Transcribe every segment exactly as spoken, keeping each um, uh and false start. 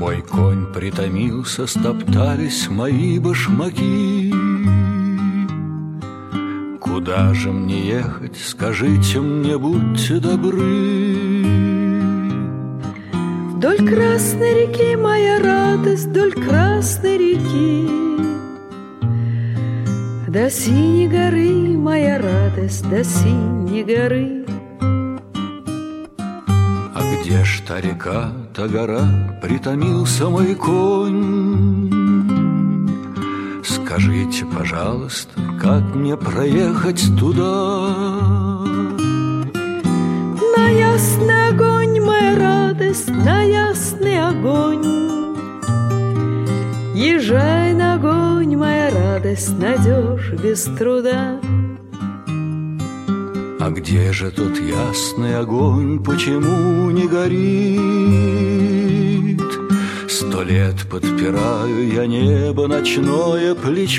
Мой конь притомился, стоптались мои башмаки. Куда же мне ехать, скажите мне, будьте добры. Вдоль Красной реки, моя радость, вдоль Красной реки. До синей горы, моя радость, до синей горы. А где ж та река, та гора, притомился мой конь? Скажите, пожалуйста, как мне проехать туда? На ясный огонь, моя радость, на ясный огонь. Езжай на огонь, моя радость, найдешь без труда. А где же тот ясный огонь, почему не горит? Сто лет подпираю я небо ночное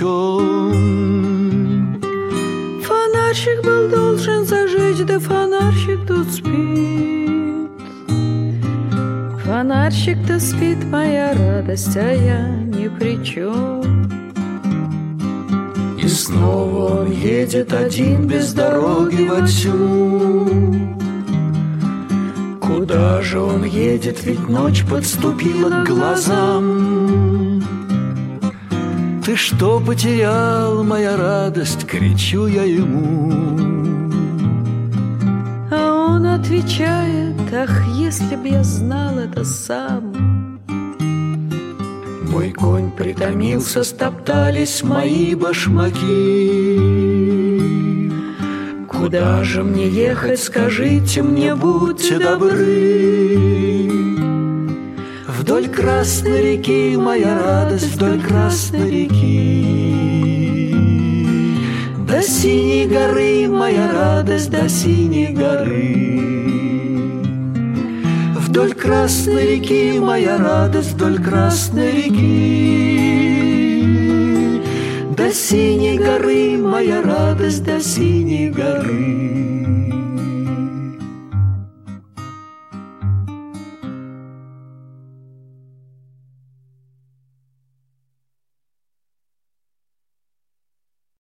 плечом. Фонарщик был должен зажечь, да фонарщик тут спит. Фонарщик-то спит, моя радость, а я ни при чем. И снова он едет один без дороги во тьму. Куда же он едет, ведь ночь подступила к глазам. Ты что потерял, моя радость, кричу я ему. А он отвечает: ах, если б я знал это сам. Мой конь притомился, стоптались мои башмаки. Куда же мне ехать, скажите мне, будьте добры. Вдоль Красной реки, моя радость, вдоль Красной реки. До синей горы, моя радость, до синей горы. Вдоль Красной реки, моя радость, вдоль Красной реки. До синей горы, моя радость, до синей горы.